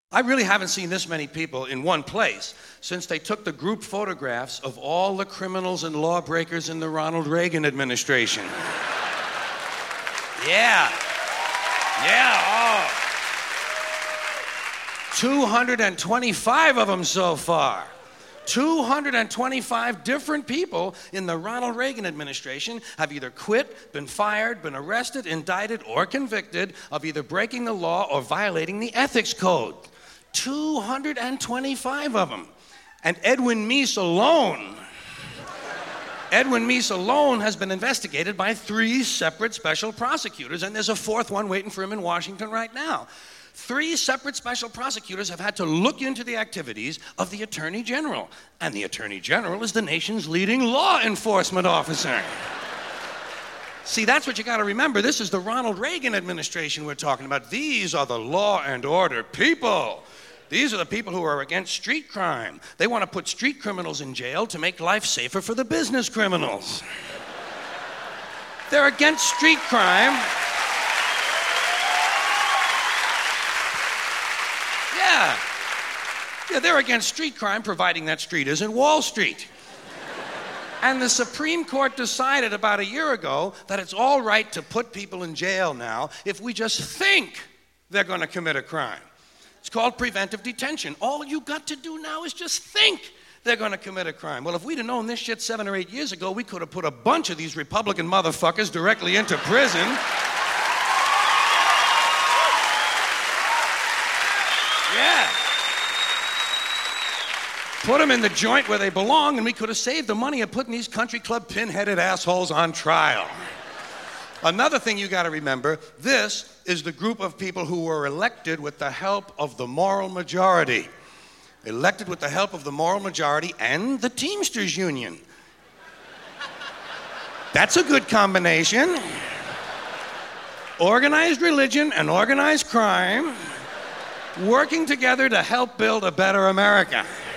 I really haven't seen this many people in one place since they took the group photographs of all the criminals and lawbreakers in the Ronald Reagan administration. Yeah. Yeah, 225 of them so far. 225 different people in the Ronald Reagan administration have either quit, been fired, been arrested, indicted, or convicted of either breaking the law or violating the ethics code. 225 of them. And Edwin Meese alone has been investigated by 3 separate special prosecutors, and there's a 4th one waiting for him in Washington right now. 3 separate special prosecutors have had to look into the activities of the Attorney General, and the Attorney General is the nation's leading law enforcement officer. See, that's what you got to remember. This is the Ronald Reagan administration we're talking about. These are the law and order people. These are the people who are against street crime. They want to put street criminals in jail to make life safer for the business criminals. They're against street crime. Yeah, they're against street crime, providing that street isn't Wall Street. And the Supreme Court decided about a year ago that it's all right to put people in jail now if we just think they're going to commit a crime. It's called preventive detention. All you got to do now is just think they're going to commit a crime. Well, if we'd have known this shit 7 or 8 years ago, we could have put a bunch of these Republican motherfuckers directly into prison. Yeah. Put them in the joint where they belong, and we could have saved the money of putting these country club pin-headed assholes on trial. Another thing you got to remember, this is the group of people who were elected with the help of the moral majority. Elected with the help of the moral majority and the Teamsters Union. That's a good combination. Organized religion and organized crime working together to help build a better America.